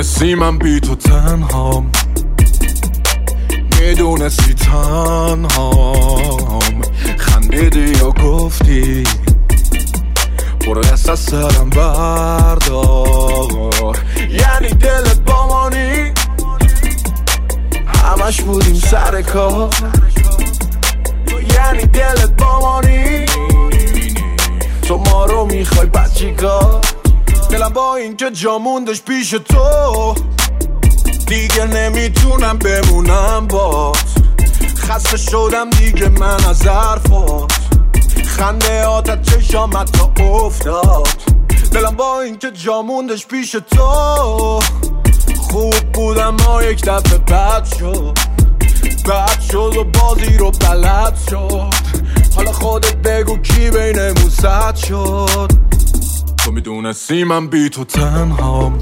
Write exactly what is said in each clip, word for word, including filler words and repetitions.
میدونستی من بی تو تنهام، میدونستی تنهام، خندیدی یا گفتی برو دست از سرم بردار. یعنی دلت با مانی همش بودیم سر کار، یعنی دلت با مانی تو ما رو میخوای بد چیکار. دلم با این که جا موندش پیش تو دیگه نمیتونم بمونم بات، خسته شدم دیگه من از حرفات، خنده آتت چشامت تا افتاد. دلم با این که جا موندش پیش تو خوب بودم ما یک دفعه بد شد، بد شد و بازی رو بلد شد. حالا خودت بگو کی بینمون زد شد. تو میدونستی من بی تو تنهام،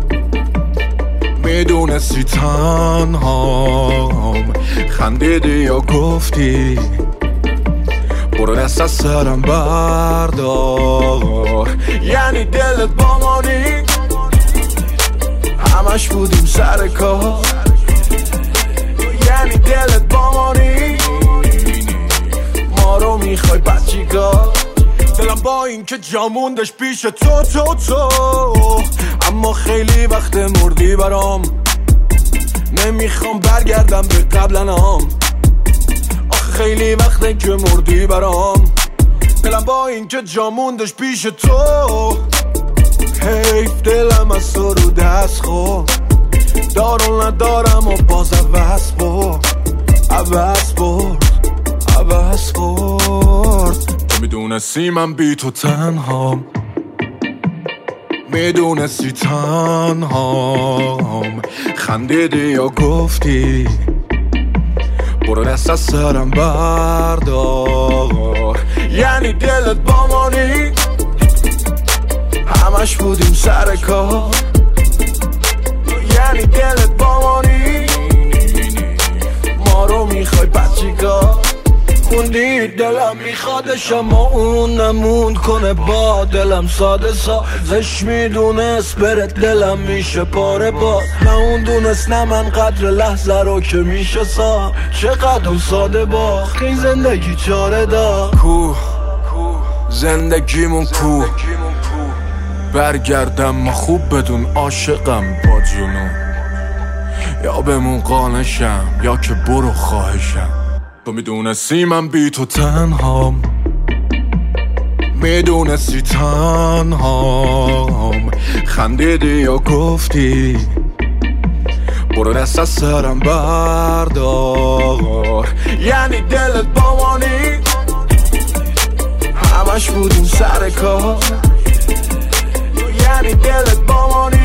میدونستی تنهام، خندیدی یا گفتی برو دست از سرم بردار. یعنی دلت با مانی همش بودیم سر کار، یعنی دلت با مانی ما رو میخوای بد چیکار. دلم با این که جا موندش پیش تو تو تو اما خیلی وقت مردی برام، نمیخوام برگردم به قبلنام. آخه خیلی وقته که مردی برام، دلم با این که جا موندش پیش تو حیف دلم از تو رو دست خورد. دارو ندارم و باز عوض برد، عوض برد، عوض برد. تو میدونستی من بی تو تنهام، میدونستی تنهام، خندیدی یا گفتی برو دست از سرم بردار. یعنی دلت با مانی همش بودیم سر کار، یعنی دلت با مانی ما رو میخوای بد چیکار. خوندی دلم میخوادش اما اون نموند کنه با دلم ساده سازش میدونست برد دلم میشه پاره باز. نه اون دونست نه من قدر لحظه رو که میشه سا چقدر اون ساده باخت این زندگی چاره دا. کو زندگیمون کو برگردم ما خوب بدون عاشقم با جنون، یا بمون قانشم یا که برو خواهشم. تو میدونستی من بی تو تنهام، میدونستی تنهام، خندیدی یا گفتی برو دست از سرم بردار. یعنی دلت با مانی همش بودیم سر کار، یعنی دلت با مانی